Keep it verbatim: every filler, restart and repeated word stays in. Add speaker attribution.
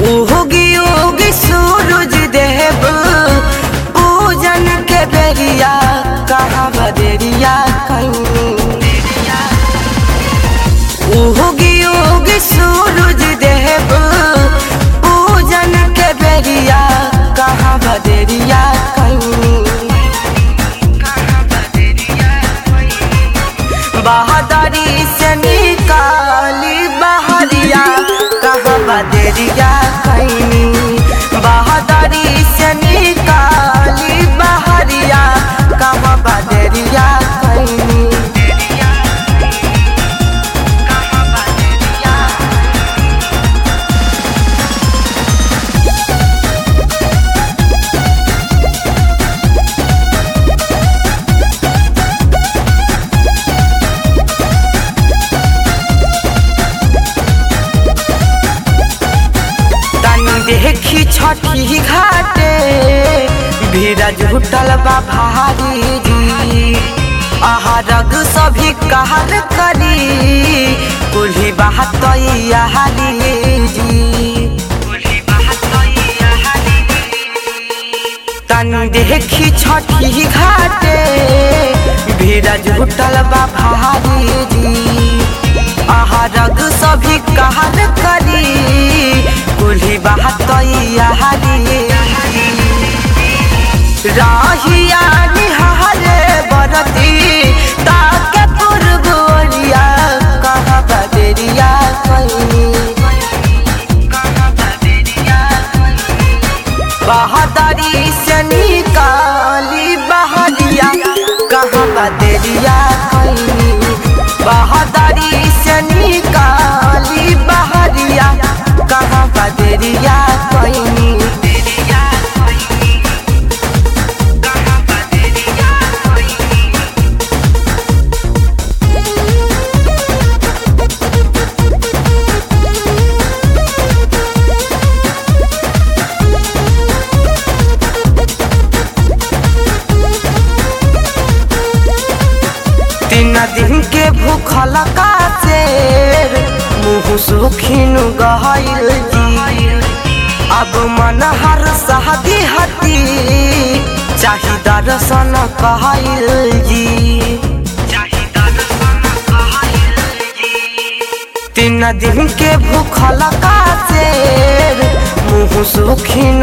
Speaker 1: उगी उगी सूरज देव पूजन के बेरिया कहाँ बदरिया कहीं। उगी उगी सूरज देव पूजन के बेरिया कहाँ बदरिया कहीं। बहादुरी से निकाली बहरिया कहाँ बदरिया कहीं। बहादुरी से निकाली बहरिया कहाँ बदरिया कहीं। देखी छठी घाटे भीड़ जुटल बा भारी जी। आहारग सभी कहर करी कुल्ही बात जी। तनी देखी छठी घाटे भीड़ जुटल बा भारी जी। आहारग सभी कहर करी कुल्ही बात राहिया निहारे बरती ताके पुरबोरिया कहाँ बदरिया कहीं। बहादुरी से निकाली बहरिया कहाँ बदरिया कहीं। बहादुरी से निकाली बहरिया कहाँ बदरिया कहीं। तीन दिन के भूखल का शेर मुँह सुखिन गहल जी। अब मन हर शादी हती चाही दर्शन कहल जी। तीन दिन के भूखल का शेर मुँह सुखिन